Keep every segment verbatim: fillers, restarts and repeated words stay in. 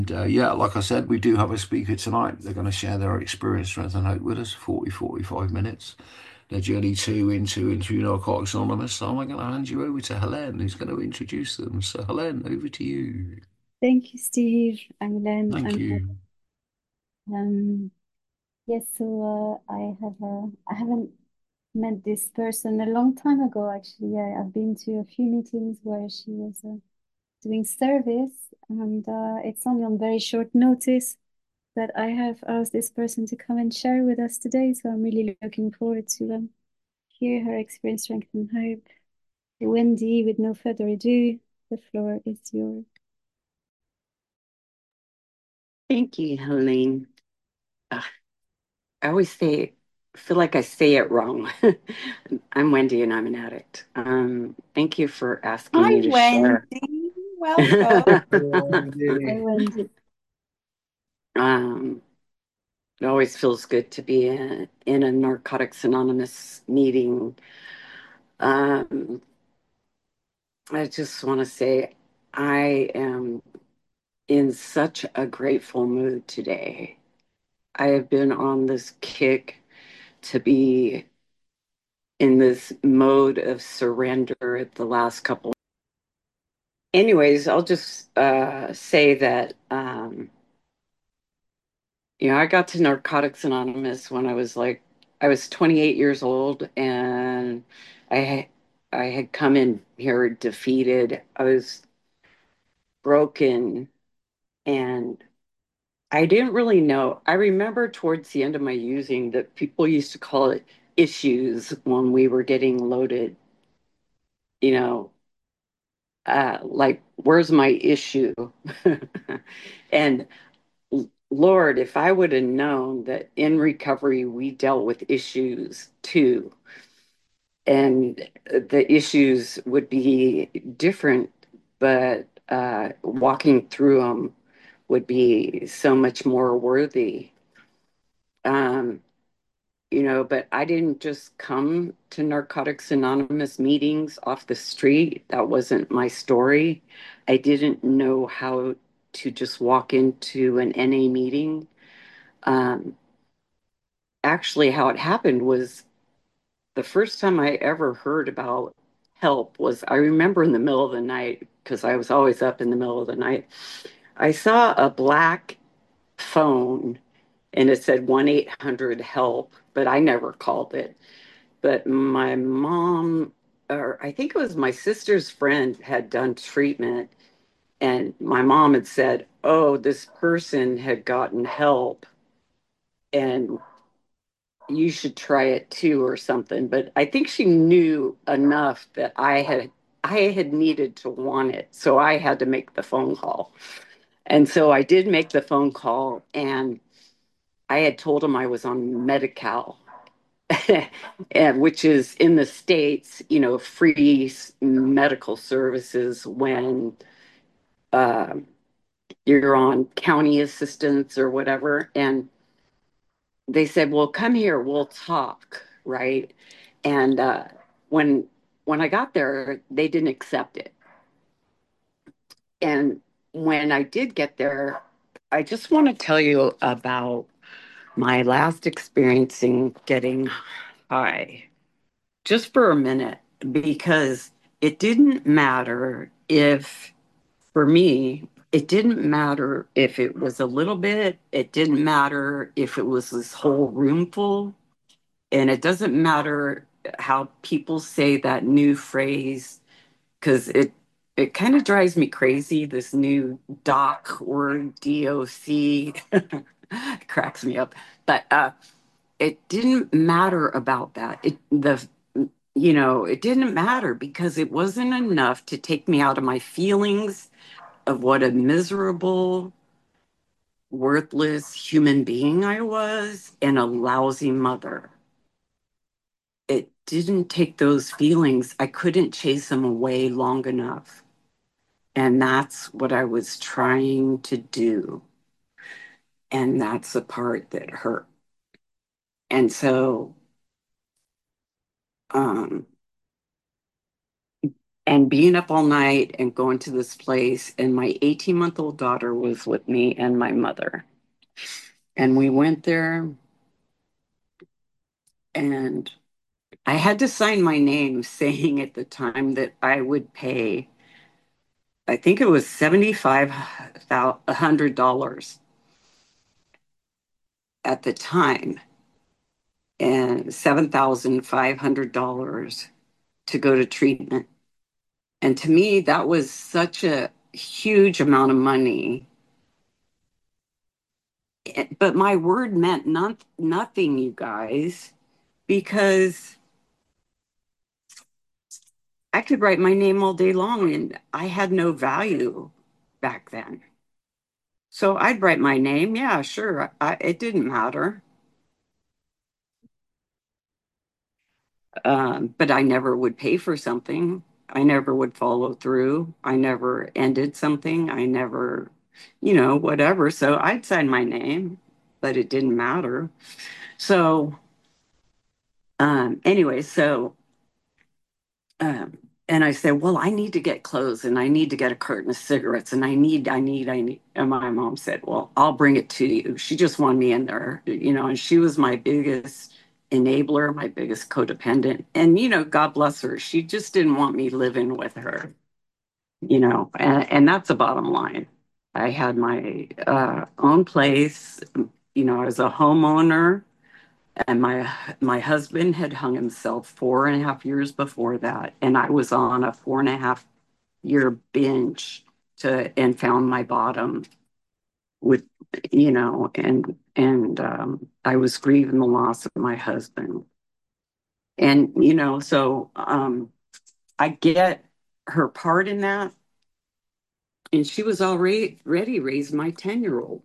And uh, yeah, like I said, we do have a speaker tonight. They're going to share their experience, strength, and hope with us, forty, forty-five minutes. Their journey to into into Narcotics Anonymous. So I'm going to hand you over to Helene, who's going to introduce them. So Helene, over to you. Thank you, Steve. I'm Len. Thank I'm you. um yes, so uh, I have uh, I haven't met this person a long time ago actually. I, I've been to a few meetings where she was uh, doing service, and uh, it's only on very short notice that I have asked this person to come and share with us today. So I'm really looking forward to um, hear her experience, strength, and hope. Wendy, with no further ado, the floor is yours. Thank you, Helene. Ugh, I always say, feel like I say it wrong. I'm Wendy and I'm an addict. Um, thank you for asking Hi, me to share. Wendy. Welcome. Hi, Wendy. um, it always feels good to be in, in a Narcotics Anonymous meeting. Um, I just want to say I am in such a grateful mood today. I have been on this kick to be in this mode of surrender at the last couple. Anyways, I'll just uh, say that um, you know I got to Narcotics Anonymous when I was like I was twenty-eight years old, and I I had come in here defeated. I was broken, and I didn't really know. I remember towards the end of my using that people used to call it issues when we were getting loaded. You know, uh, like, where's my issue? And Lord, if I would have known that in recovery we dealt with issues too, and the issues would be different, but uh, walking through them would be so much more worthy. Um, you know, but I didn't just come to Narcotics Anonymous meetings off the street. That wasn't my story. I didn't know how to just walk into an N A meeting. Um, Actually, how it happened was the first time I ever heard about help was I remember in the middle of the night, because I was always up in the middle of the night. I saw a black phone and it said one eight hundred help, but I never called it. But my mom, or I think it was my sister's friend, had done treatment, and my mom had said, "Oh, this person had gotten help, and you should try it too," or something. But I think she knew enough that I had I had needed to want it, so I had to make the phone call. And so I did make the phone call, and I had told him I was on Medi-Cal, and which is in the States, you know, free medical services when um, you're on county assistance or whatever. And they said, "Well, come here, we'll talk," right? And uh, when when I got there, they didn't accept it. And when I did get there, I just want to tell you about my last experience in getting high, just for a minute, because it didn't matter if, for me, it didn't matter if it was a little bit, it didn't matter if it was this whole room full, and it doesn't matter how people say that new phrase, because it it kind of drives me crazy, this new doc word, D O C. It cracks me up. But uh it didn't matter about that. It the you know, it didn't matter because it wasn't enough to take me out of my feelings of what a miserable, worthless human being I was and a lousy mother. It didn't take those feelings. I couldn't chase them away long enough. And that's what I was trying to do. And that's the part that hurt. And so, um, and being up all night and going to this place. And my eighteen month old daughter was with me and my mother. And we went there, and I had to sign my name saying at the time that I would pay, I think it was seventy-five hundred dollars at the time, and seven thousand five hundred dollars to go to treatment. And to me, that was such a huge amount of money. It- But my word meant not, nothing, you guys, because I could write my name all day long and I had no value back then. So I'd write my name. Yeah, sure. I, it didn't matter. Um, but I never would pay for something. I never would follow through. I never ended something. I never, you know, whatever. So I'd sign my name, but it didn't matter. So, um, anyway, so, um, and I said, well, I need to get clothes and I need to get a carton of cigarettes and I need, I need, I need. And my mom said, well, I'll bring it to you. She just wanted me in there, you know, and she was my biggest enabler, my biggest codependent. And, you know, God bless her. She just didn't want me living with her, you know, and, and that's the bottom line. I had my uh, own place, you know, as a homeowner. And my my husband had hung himself four and a half years before that, and I was on a four and a half year binge to and found my bottom with, you know, and and um, I was grieving the loss of my husband, and you know, so um, I get her part in that, and she was already ready raised my ten year old,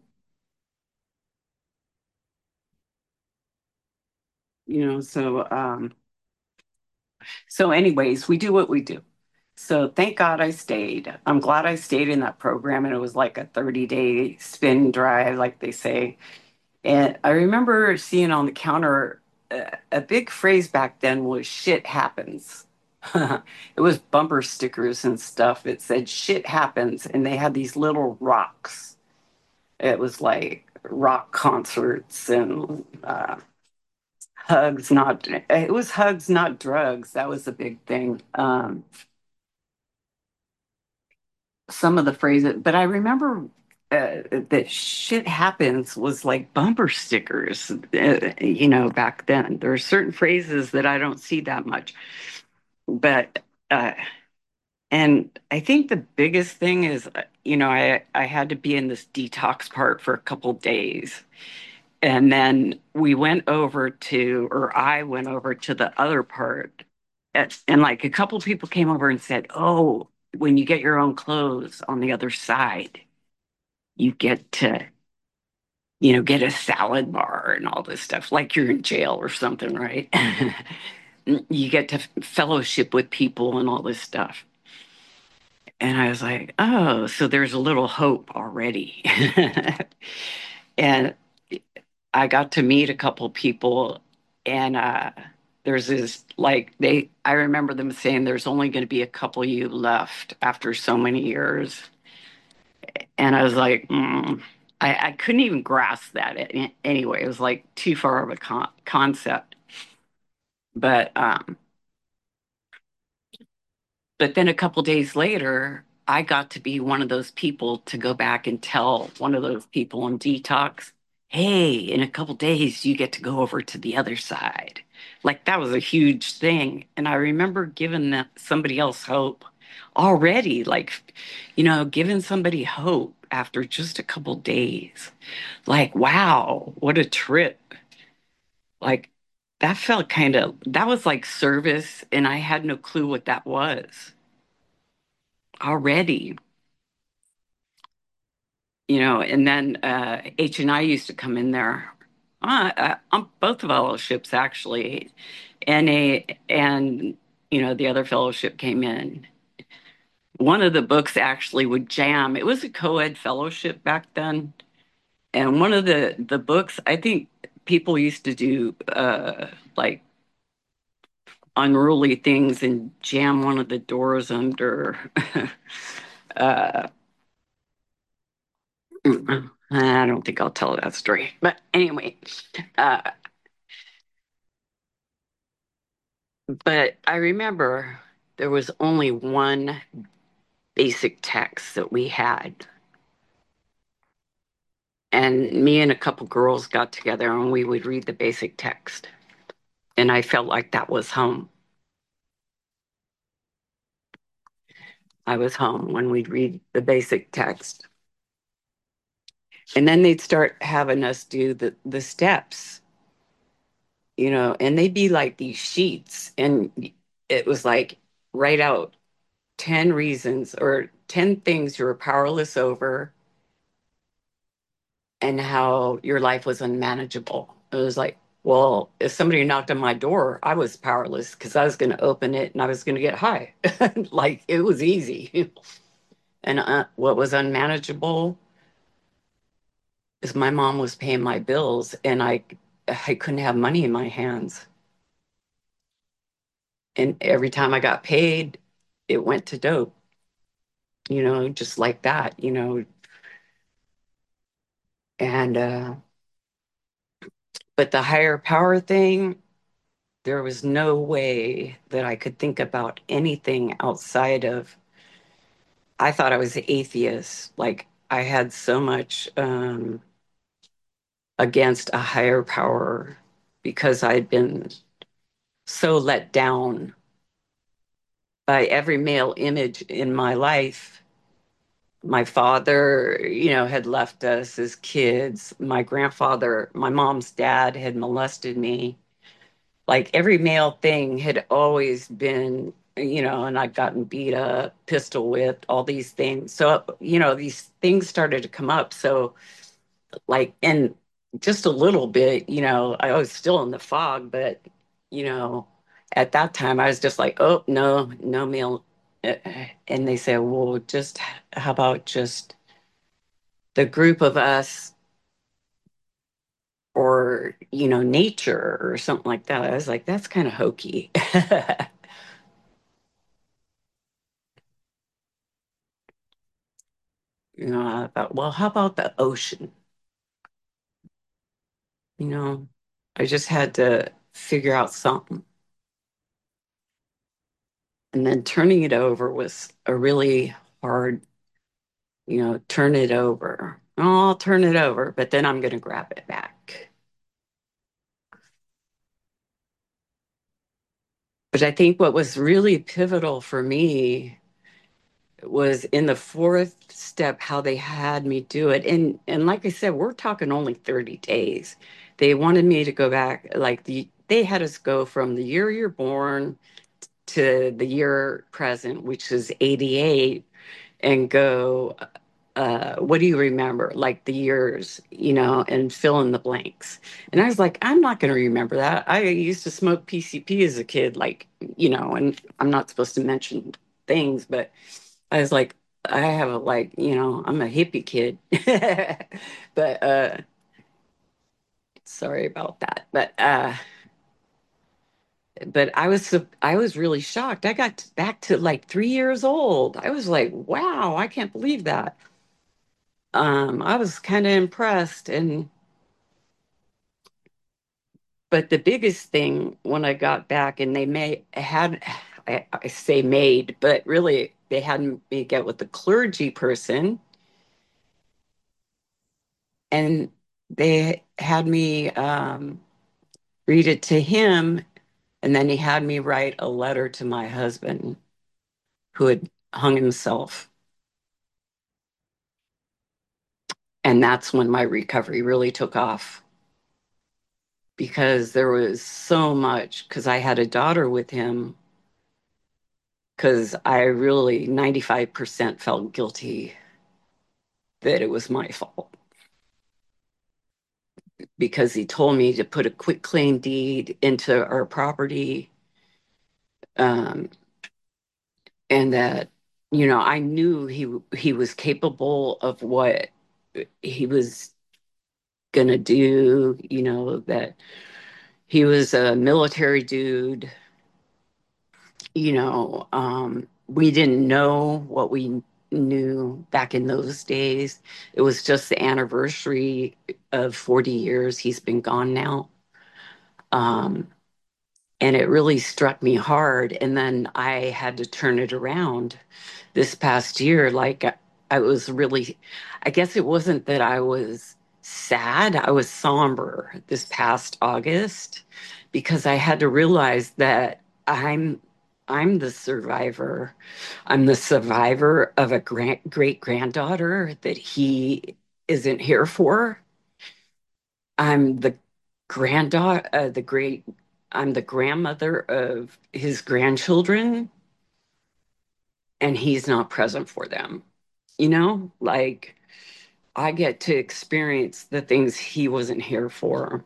you know, so um, so anyways, we do what we do. So thank God I stayed. I'm glad I stayed in that program, and it was like a thirty day spin drive, like they say. And I remember seeing on the counter uh, a big phrase back then was shit happens. It was bumper stickers and stuff. It said shit happens, and they had these little rocks. It was like rock concerts and uh, hugs, not, it was hugs, not drugs. That was a big thing. Um, some of the phrases, but I remember uh, that shit happens was like bumper stickers, uh, you know, back then. There are certain phrases that I don't see that much, but, uh, and I think the biggest thing is, uh, you know, I, I had to be in this detox part for a couple days. And then we went over to, or I went over to the other part. And, and like a couple people came over and said, oh, when you get your own clothes on the other side, you get to, you know, get a salad bar and all this stuff, like you're in jail or something, right? You get to fellowship with people and all this stuff. And I was like, oh, so there's a little hope already. And I got to meet a couple people, and uh, there's this like they. I remember them saying there's only going to be a couple of you left after so many years, and I was like, mm. I, I couldn't even grasp that a- anyway. It was like too far of a con- concept. But um, but then a couple days later, I got to be one of those people to go back and tell one of those people on detox, hey, in a couple days, you get to go over to the other side. Like that was a huge thing. And I remember giving that somebody else hope already, like, you know, giving somebody hope after just a couple days. Like, wow, what a trip. Like that felt kind of, that was like service. And I had no clue what that was already, you know. And then uh, H and I used to come in there uh, uh, on both fellowships, actually. N A and, you know, the other fellowship came in. One of the books actually would jam. It was a co-ed fellowship back then. And one of the, the books, I think people used to do uh, like unruly things and jam one of the doors under. uh, I don't think I'll tell that story. But anyway, uh, but I remember there was only one basic text that we had. And me and a couple girls got together and we would read the basic text. And I felt like that was home. I was home when we'd read the basic text. And then they'd start having us do the, the steps, you know, and they'd be like these sheets. And it was like, write out ten reasons or ten things you were powerless over and how your life was unmanageable. It was like, well, if somebody knocked on my door, I was powerless because I was going to open it and I was going to get high. Like it was easy. And uh, what was unmanageable is my mom was paying my bills and I I couldn't have money in my hands. And every time I got paid, it went to dope, you know, just like that, you know. And uh but the higher power thing, there was no way that I could think about anything outside of, I thought I was atheist. Like I had so much um, against a higher power because I'd been so let down by every male image in my life. My father, you know, had left us as kids. My grandfather, my mom's dad had molested me. Like every male thing had always been, you know, and I'd gotten beat up, pistol whipped, all these things. So, you know, these things started to come up. So, like, and just a little bit, you know, I was still in the fog, but, you know, at that time I was just like, oh, no, no male. Uh, And they said, well, just how about just the group of us or, you know, nature or something like that. I was like, that's kind of hokey. You know, I thought, well, how about the ocean? You know, I just had to figure out something. And then turning it over was a really hard, you know, turn it over. Oh, I'll turn it over, but then I'm going to grab it back. But I think what was really pivotal for me was in the fourth step how they had me do it. And and like I said, we're talking only thirty days. They wanted me to go back like the they had us go from the year you're born to the year present, which is eighty-eight, and go, uh, what do you remember? Like the years, you know, and fill in the blanks. And I was like, I'm not going to remember that. I used to smoke P C P as a kid, like, you know, and I'm not supposed to mention things, but I was like, I have a, like, you know, I'm a hippie kid. But uh, sorry about that. But, uh, but I was sup- I was really shocked. I got t- back to like three years old. I was like, wow, I can't believe that. Um, I was kind of impressed. And but the biggest thing when I got back, and they may had I, I say made, but really they had me get with the clergy person, and they had me um, read it to him, and then he had me write a letter to my husband who had hung himself. And that's when my recovery really took off because there was so much, because I had a daughter with him, because I really ninety-five percent felt guilty that it was my fault because he told me to put a quick claim deed into our property, um, and that, you know, I knew he he was capable of what he was gonna do, you know, that he was a military dude, you know, um, we didn't know what we knew back in those days. It was just the anniversary of forty years he's been gone now. Um, and it really struck me hard. And then I had to turn it around this past year. Like, I, I was really, I guess it wasn't that I was sad, I was somber this past August because I had to realize that I'm. I'm the survivor. I'm the survivor of a grand, great granddaughter that he isn't here for. I'm the granddaughter, uh, the great, I'm the grandmother of his grandchildren, and he's not present for them. You know, like I get to experience the things he wasn't here for.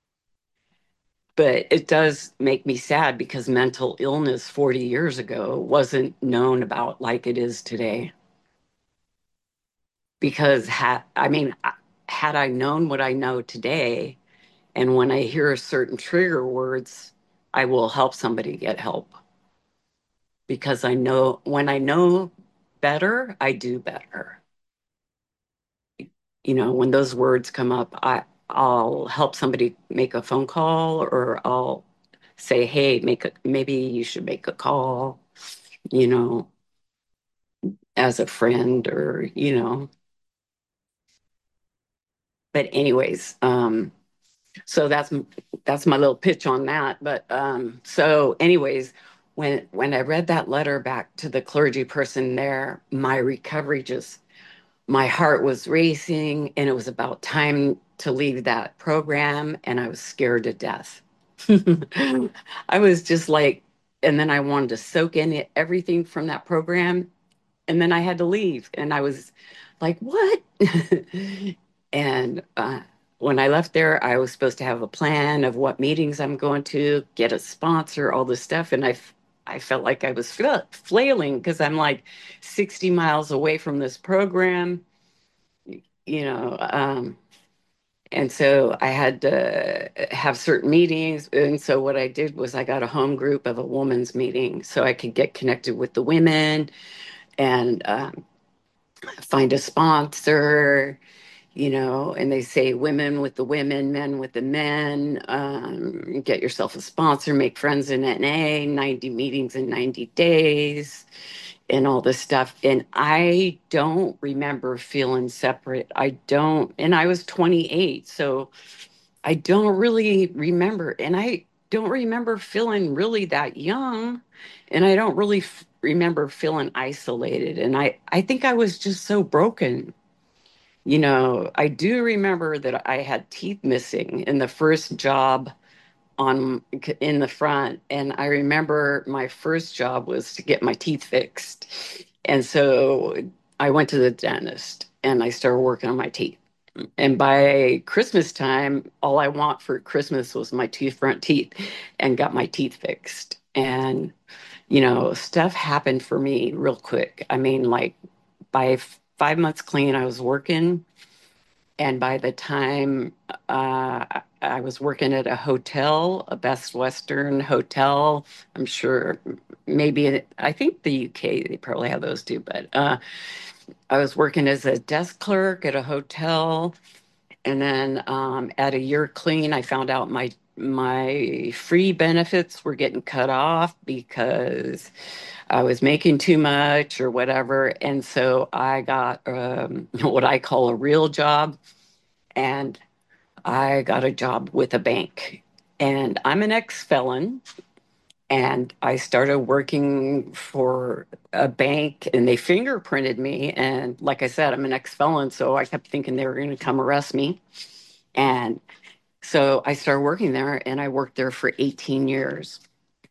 But it does make me sad because mental illness forty years ago wasn't known about like it is today. Because, ha- I mean, had I known what I know today, and when I hear certain trigger words, I will help somebody get help because I know when I know better, I do better. You know, when those words come up, I I'll help somebody make a phone call, or I'll say, "Hey, make a maybe you should make a call," you know, as a friend, or you know. But anyways, um so that's that's my little pitch on that. But um so anyways, when when I read that letter back to the clergy person there, my recovery just, my heart was racing, and it was about time to leave that program, and I was scared to death. I was just like, and then I wanted to soak in it, everything from that program, and then I had to leave, and I was like, what? And uh, when I left there, I was supposed to have a plan of what meetings I'm going to, get a sponsor, all this stuff, and I, f- I felt like I was fla- flailing because I'm like sixty miles away from this program, you know. Um, and so I had to have certain meetings. And so what I did was I got a home group of a woman's meeting so I could get connected with the women and um, find a sponsor, you know. And they say women with the women, men with the men, um, get yourself a sponsor, make friends in N A, ninety meetings in ninety days, and all this stuff. And I don't remember feeling separate. I don't, and I was twenty-eight. So I don't really remember. And I don't remember feeling really that young. And I don't really f- remember feeling isolated. And I, I think I was just so broken. You know, I do remember that I had teeth missing in the first job on in the front, and I remember my first job was to get my teeth fixed. And so I went to the dentist and I started working on my teeth. And by Christmas time, all I want for Christmas was my two front teeth, and got my teeth fixed. And you know, stuff happened for me real quick. I mean, like by f- five months clean, I was working, and by the time uh, I was working at a hotel, a Best Western hotel, I'm sure maybe, I think the U K, they probably have those too, but uh, I was working as a desk clerk at a hotel. And then um, at a year clean, I found out my my free benefits were getting cut off because I was making too much or whatever. And so I got um, what I call a real job, and I got a job with a bank. And I'm an ex felon. And I started working for a bank, and they fingerprinted me. And like I said, I'm an ex felon. So I kept thinking they were going to come arrest me. And so I started working there, and I worked there for eighteen years.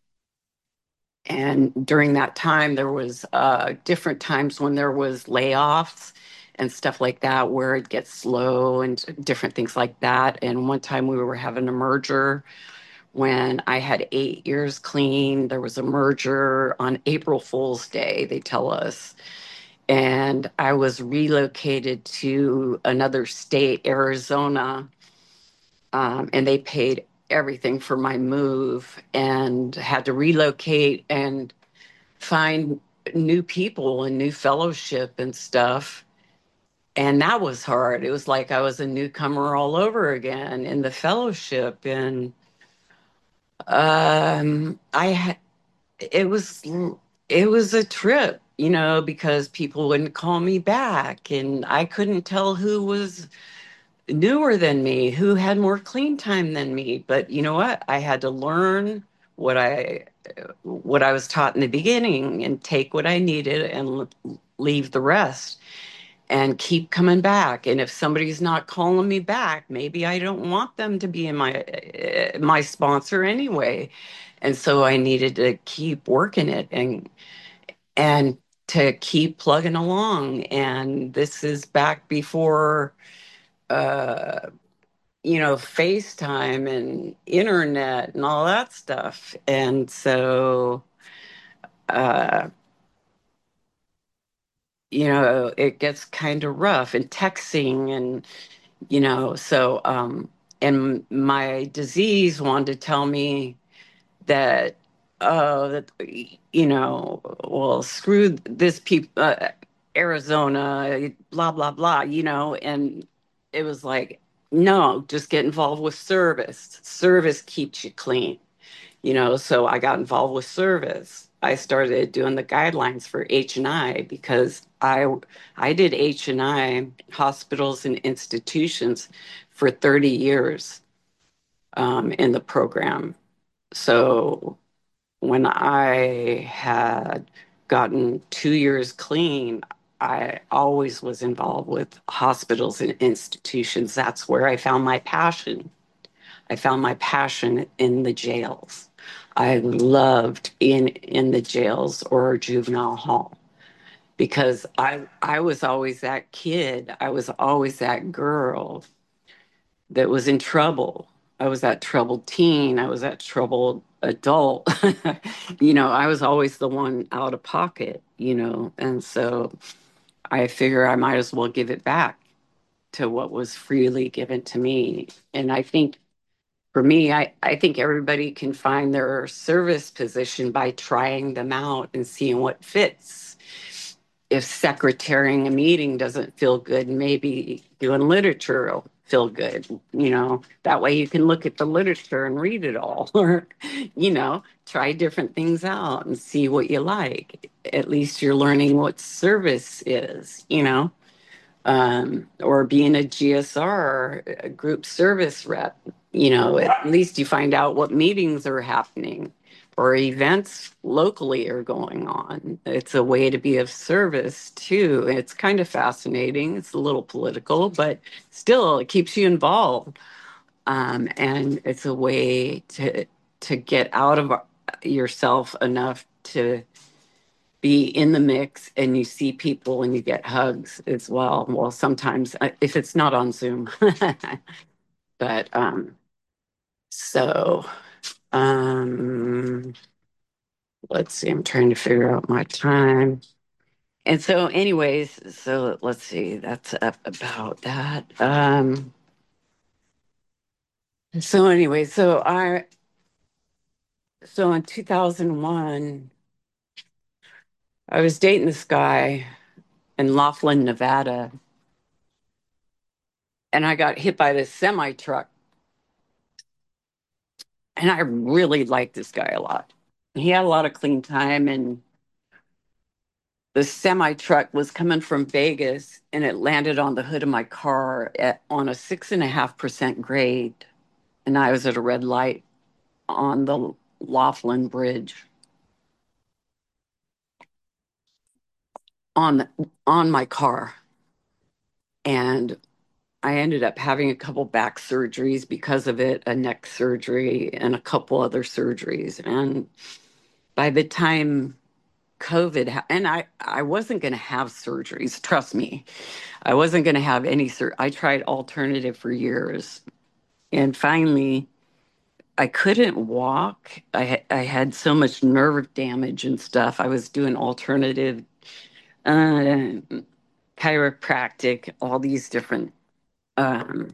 And during that time, there was uh, different times when there was layoffs and stuff like that, where it gets slow and different things like that. And one time we were having a merger when I had eight years clean. There was a merger on April Fool's Day, they tell us. And I was relocated to another state, Arizona, um, and they paid everything for my move, and had to relocate. And find new people and new fellowship and stuff. And that was hard. It was like I was a newcomer all over again in the fellowship. And um, I ha- it was it was a trip, you know, because people wouldn't call me back, and I couldn't tell who was newer than me, who had more clean time than me. But you know what? I had to learn what I what I was taught in the beginning and take what I needed and l- leave the rest and keep coming back. And if somebody's not calling me back, maybe I don't want them to be in my uh, my sponsor anyway. And so I needed to keep working it and and to keep plugging along. And this is back before uh you know, FaceTime and internet and all that stuff. And so, uh, you know, it gets kind of rough and texting and, you know, so, um, and my disease wanted to tell me that, oh, that, you know, well, screw this people, uh, Arizona, blah, blah, blah, you know, and it was like, no, just get involved with service. Service keeps you clean, you know. So I got involved with service. I started doing the guidelines for H and I because I I did H and I hospitals and institutions for thirty years um, in the program. So when I had gotten two years clean, I always was involved with hospitals and institutions. That's where I found my passion. I found my passion in the jails. I loved being in the jails or juvenile hall because I I was always that kid. I was always that girl that was in trouble. I was that troubled teen. I was that troubled adult. You know, I was always the one out of pocket, you know, and so I figure I might as well give it back to what was freely given to me. And I think for me, I, I think everybody can find their service position by trying them out and seeing what fits. If secretarying a meeting doesn't feel good, maybe doing literature will feel good. You know, that way you can look at the literature and read it all, or, you know, try different things out and see what you like. At least you're learning what service is, you know, um, or being a G S R, a group service rep. You know, at least you find out what meetings are happening or events locally are going on. It's a way to be of service too. It's kind of fascinating. It's a little political, but still, it keeps you involved. Um, and it's a way to to get out of yourself enough to be in the mix, and you see people and you get hugs as well. Well, sometimes uh, if it's not on Zoom, but um, so um, let's see. I'm trying to figure out my time. And so, anyways, so let's see. That's up about that. Um, so anyway, so I so in two thousand one, I was dating this guy in Laughlin, Nevada, and I got hit by this semi truck. And I really liked this guy a lot. He had a lot of clean time, and the semi truck was coming from Vegas, and it landed on the hood of my car at, on a six and a half percent grade. And I was at a red light on the Laughlin Bridge on the, on my car, and I ended up having a couple back surgeries because of it, a neck surgery and a couple other surgeries. And by the time COVID, ha- and I, I wasn't going to have surgeries. Trust me, I wasn't going to have any sur. I tried alternative for years, and finally, I couldn't walk. I ha- I had so much nerve damage and stuff. I was doing alternative, uh, chiropractic, all these different um,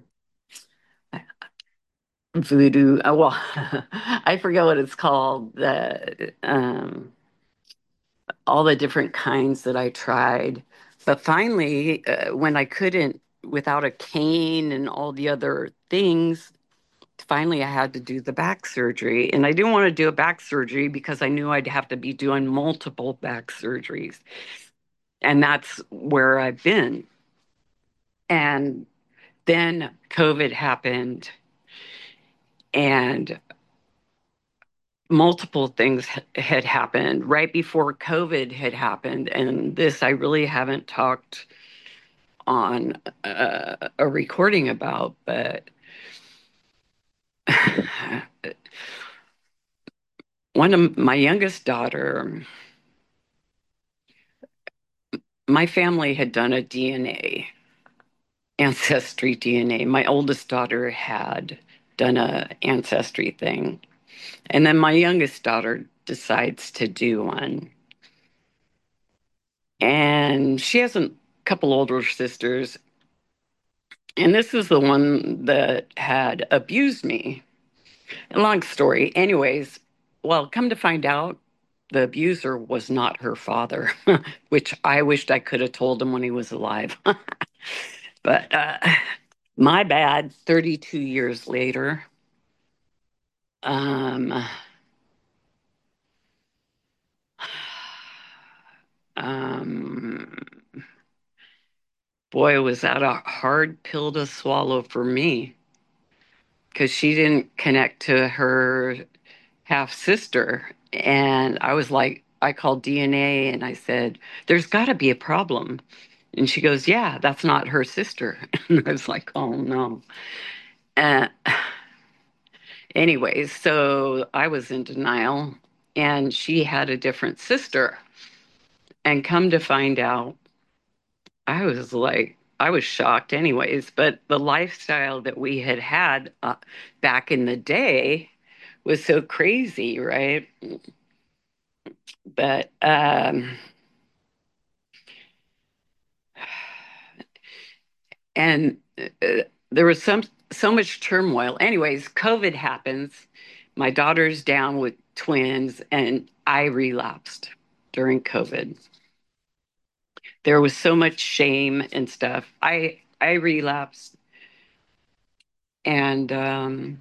voodoo. Uh, well, I forget what it's called. The um, all the different kinds that I tried. But finally, uh, when I couldn't, without a cane and all the other things, finally I had to do the back surgery. And I didn't want to do a back surgery because I knew I'd have to be doing multiple back surgeries. And that's where I've been. And then COVID happened, and multiple things ha- had happened right before COVID had happened. And this I really haven't talked on uh, a recording about, but one of my youngest daughter, my family had done a D N A, ancestry D N A. My oldest daughter had done a ancestry thing. And then my youngest daughter decides to do one. And she has a couple older sisters. And this is the one that had abused me. Long story. Anyways, well, come to find out, the abuser was not her father, which I wished I could have told him when he was alive. But uh, my bad, thirty-two years later. Um, um, boy, was that a hard pill to swallow for me because she didn't connect to her half sister. And I was like, I called D N A and I said, there's got to be a problem. And she goes, yeah, that's not her sister. And I was like, oh no. Uh, anyways, so I was in denial and she had a different sister. And come to find out, I was like, I was shocked, anyways. But the lifestyle that we had had uh, back in the day was so crazy, right? But um, and uh, there was some so much turmoil. Anyways, COVID happens. My daughter's down with twins, and I relapsed during COVID. There was so much shame and stuff. I I relapsed, and um,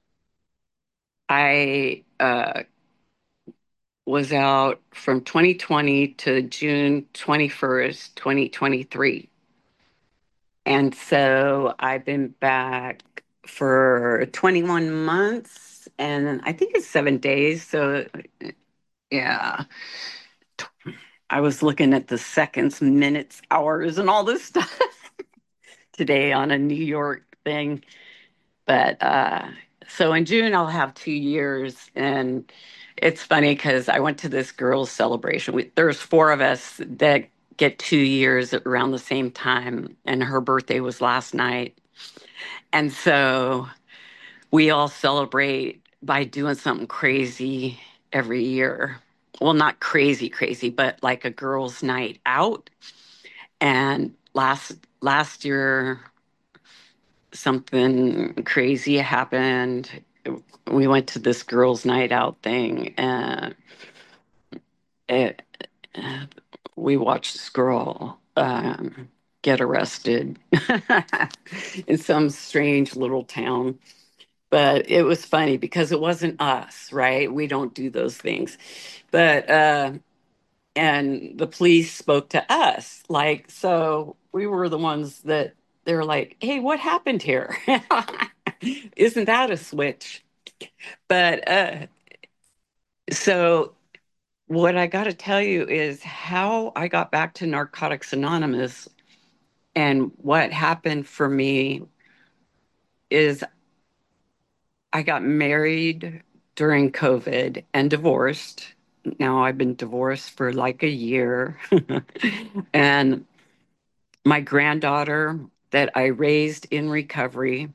I uh, was out from twenty twenty to June twenty-first, twenty twenty-three. And so I've been back for twenty-one months and I think it's seven days. So, yeah, I was looking at the seconds, minutes, hours, and all this stuff today on a New York thing. But uh, so in June, I'll have two years. And it's funny because I went to this girls' celebration. We, there's four of us that get two years around the same time. And her birthday was last night. And so we all celebrate by doing something crazy every year. Well, not crazy, crazy, but like a girls' night out. And last last year, something crazy happened. We went to this girls' night out thing, and it, uh, we watched this girl um, get arrested in some strange little town. But it was funny because it wasn't us, right? We don't do those things. But, uh, and the police spoke to us. Like, so we were the ones that they're like, hey, what happened here? Isn't that a switch? But uh, so what I got to tell you is how I got back to Narcotics Anonymous and what happened for me is I got married during COVID and divorced. Now I've been divorced for like a year. And my granddaughter that I raised in recovery,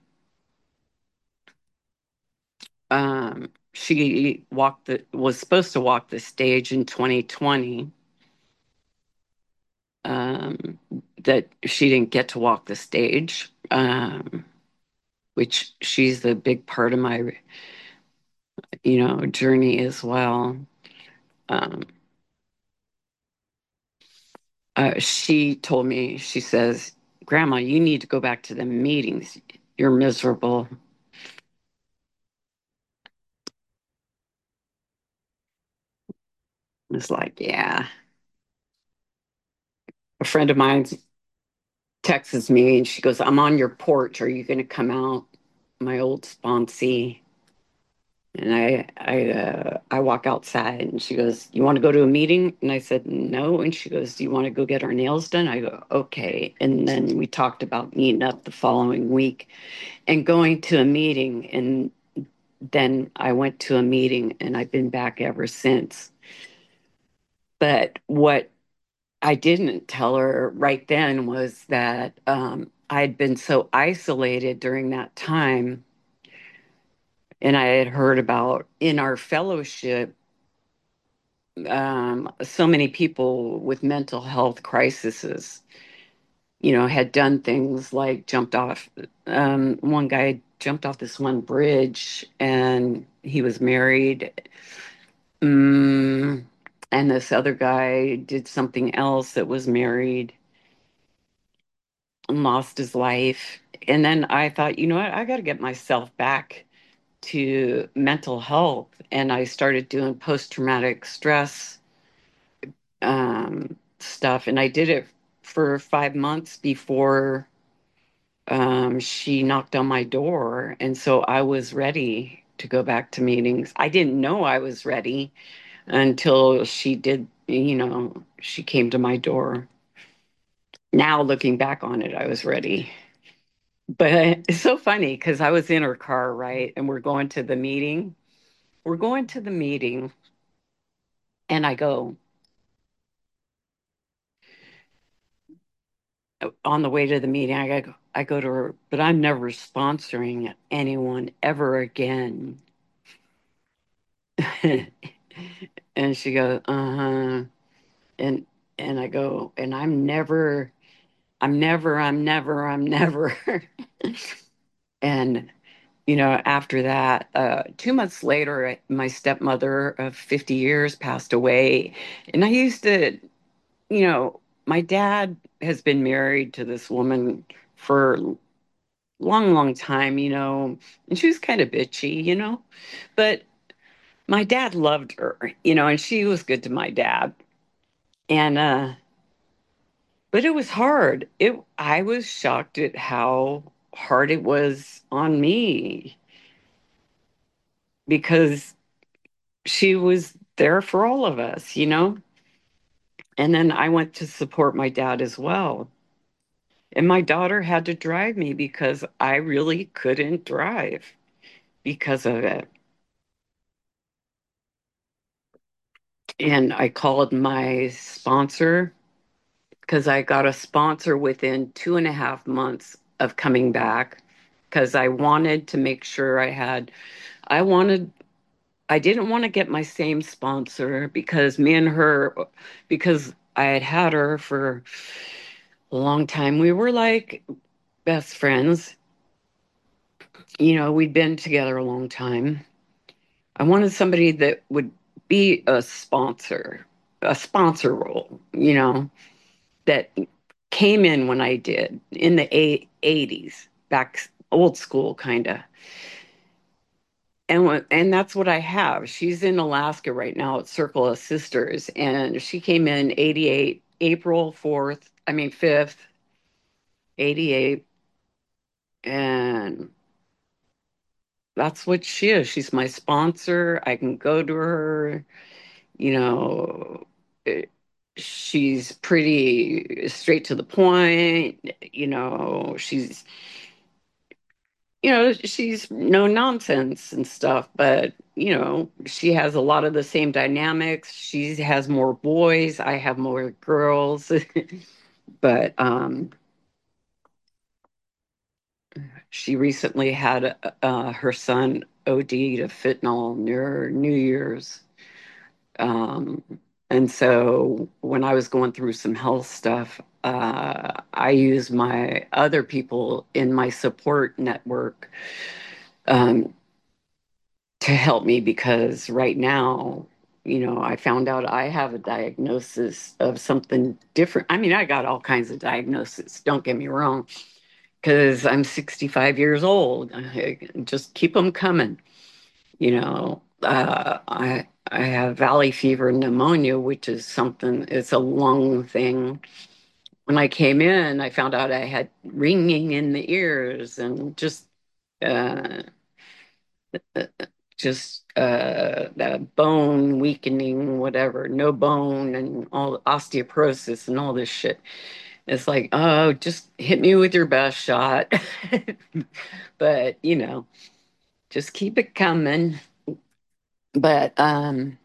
um, she walked the was supposed to walk the stage in twenty twenty. Um, that she didn't get to walk the stage, um, which she's a big part of my, you know, journey as well. Um, uh, she told me, she says, Grandma, you need to go back to the meetings. You're miserable. It's like, yeah. A friend of mine texts me and she goes, I'm on your porch. Are you going to come out? My old sponsee. And I I uh, I walk outside and she goes, "You want to go to a meeting?" And I said, "No." And she goes, "Do you want to go get our nails done?" I go, "Okay." And then we talked about meeting up the following week and going to a meeting. And then I went to a meeting and I've been back ever since. But what I didn't tell her right then was that um, I had been so isolated during that time. And I had heard about in our fellowship um, so many people with mental health crises, you know, had done things like jumped off. Um, one guy jumped off this one bridge and he was married. Mm, and this other guy did something else that was married and lost his life. And then I thought, you know what? I got to get myself back to mental health. And I started doing post traumatic stress um, stuff, and I did it for five months before um, she knocked on my door, and so I was ready to go back to meetings. I didn't know I was ready until she did. You know, she came to my door. Now looking back on it, I was ready. But it's so funny because I was in her car, right? And we're going to the meeting. We're going to the meeting, and I go, on the way to the meeting, I go, I go to her, but I'm never sponsoring anyone ever again. And she goes, uh-huh. And and I go, and I'm never, I'm never, I'm never, I'm never. And you know, after that, uh, two months later, my stepmother of fifty years passed away. And I used to, you know, my dad has been married to this woman for long, long time, you know, and she was kind of bitchy, you know, but my dad loved her, you know, and she was good to my dad. And, uh, but it was hard. It, I was shocked at how hard it was on me because she was there for all of us, you know, and then I went to support my dad as well. And my daughter had to drive me because I really couldn't drive because of it. And I called my sponsor because I got a sponsor within two and a half months of coming back because I wanted to make sure I had, I wanted, I didn't want to get my same sponsor because me and her, because I had had her for a long time. We were like best friends. You know, we'd been together a long time. I wanted somebody that would be a sponsor, a sponsor role, you know that came in when I did in the eighties, back old school kind of. And and that's what I have. She's in Alaska right now at Circle of Sisters, and she came in eighty-eight, April fourth, I mean fifth, eighty-eight, and that's what she is. She's my sponsor. I can go to her, you know. eh, She's pretty straight to the point, you know. She's you know, she's no nonsense and stuff, but you know, she has a lot of the same dynamics. She has more boys, I have more girls. But um she recently had uh, her son O D to fentanyl near New Year's. Um and so when I was going through some health stuff, uh, I used my other people in my support network um, to help me because right now you know, I found out I have a diagnosis of something different. I mean, I got all kinds of diagnoses, don't get me wrong, because I'm sixty-five years old. I, just keep them coming. You know, uh, I I have valley fever pneumonia, which is something, it's a lung thing. When I came in, I found out I had ringing in the ears and just uh, just uh, the bone weakening, whatever, no bone and all osteoporosis and all this shit. It's like, oh, just hit me with your best shot. But, you know, just keep it coming. But um,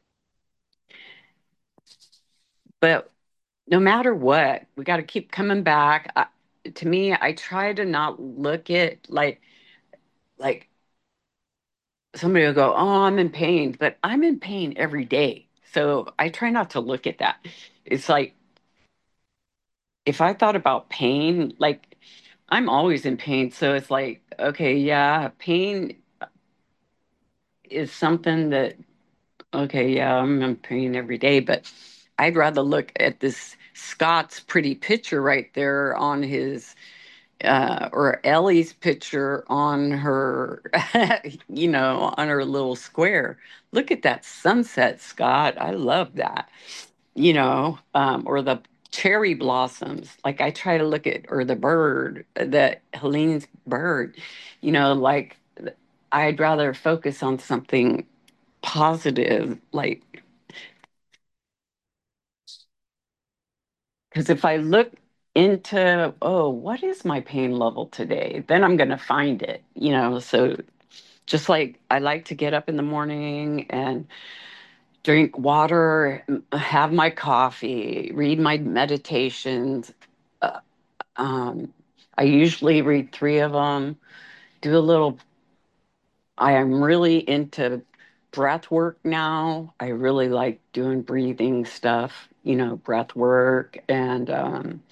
but no matter what, we got to keep coming back. I, to me, I try to not look at like like somebody will go, "Oh, I'm in pain," but I'm in pain every day. So I try not to look at that. It's like if I thought about pain, like I'm always in pain. So it's like, okay, yeah, pain is something that, okay, yeah, I'm in pain every day, but I'd rather look at this Scott's pretty picture right there on his uh, or Ellie's picture on her, you know, on her little square. Look at that sunset, Scott. I love that, you know, um, or the cherry blossoms. Like I try to look at, or the bird, that Helene's bird, you know, like I'd rather focus on something positive, like, because if I look into, oh, what is my pain level today? Then I'm going to find it, you know. So just like I like to get up in the morning and drink water, m- have my coffee, read my meditations. Uh, um, I usually read three of them, do a little, I am really into breath work now. I really like doing breathing stuff, you know, breath work and, um,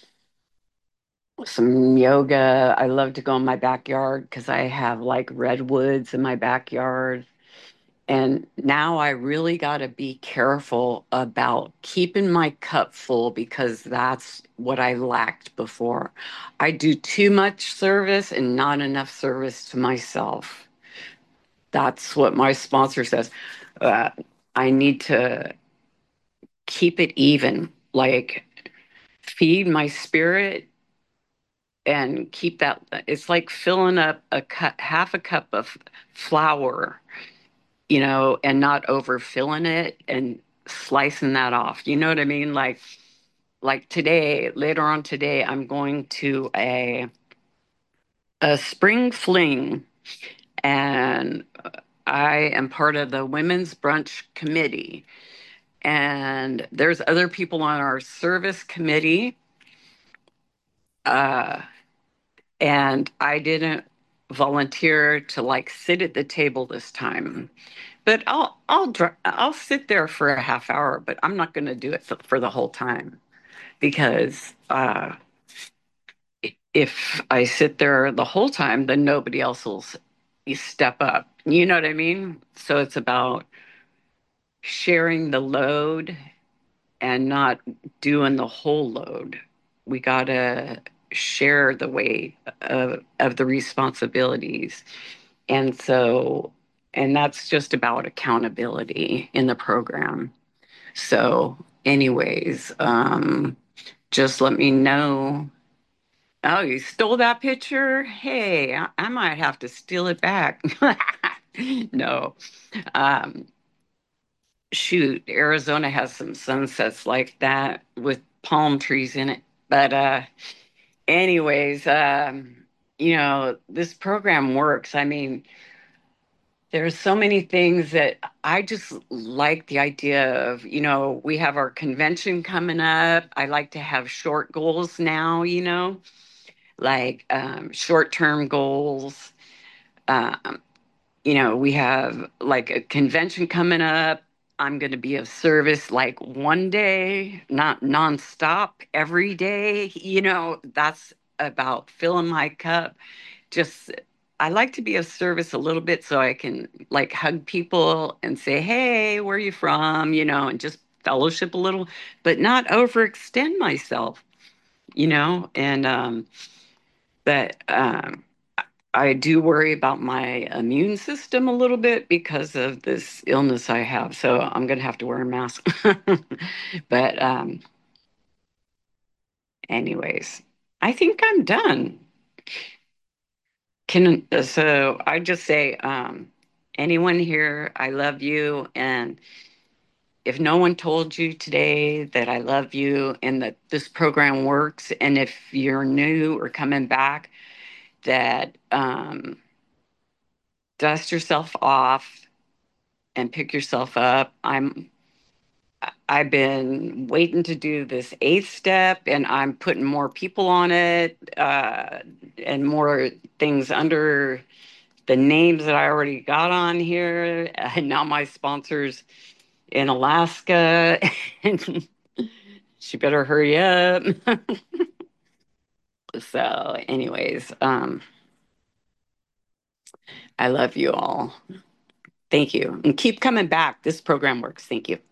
some yoga. I love to go in my backyard because I have like redwoods in my backyard. And now I really got to be careful about keeping my cup full because that's what I lacked before. I do too much service and not enough service to myself. That's what my sponsor says. Uh, I need to keep it even, like feed my spirit and keep that. It's like filling up a cup, half a cup of flour, you know, and not overfilling it and slicing that off. You know what I mean? Like, like today, later on today, I'm going to a a spring fling, and I am part of the women's brunch committee. And there's other people on our service committee. Uh, and I didn't volunteer to like sit at the table this time. But I'll I'll dr- I'll sit there for a half hour, but I'm not going to do it for, for the whole time because uh, if I sit there the whole time, then nobody else will s- step up. You know what I mean? So it's about sharing the load and not doing the whole load. We got to share the weight of, of the responsibilities. And so, and that's just about accountability in the program. So, anyways, um, just let me know. Oh, you stole that picture? Hey, I, I might have to steal it back. No. Um, shoot, Arizona has some sunsets like that with palm trees in it. But uh anyways, um, you know, this program works. I mean, there's so many things that I just like the idea of, you know, we have our convention coming up. I like to have short goals now, you know, like um, short-term goals. Um, you know, we have like a convention coming up. I'm going to be of service like one day, not nonstop, every day. You know, that's about filling my cup. Just, I like to be of service a little bit so I can like hug people and say, hey, where are you from? You know, and just fellowship a little, but not overextend myself, you know, and um, but um, I do worry about my immune system a little bit because of this illness I have. So I'm going to have to wear a mask. But um, anyways, I think I'm done. Can so I just say, um, anyone here, I love you. And if no one told you today that I love you and that this program works, and if you're new or coming back, that um, dust yourself off and pick yourself up. I'm I've been waiting to do this eighth step, and I'm putting more people on it, uh, and more things under the names that I already got on here. And now my sponsors in Alaska, and she better hurry up. So, anyways, um, I love you all. Thank you. And keep coming back. This program works. Thank you.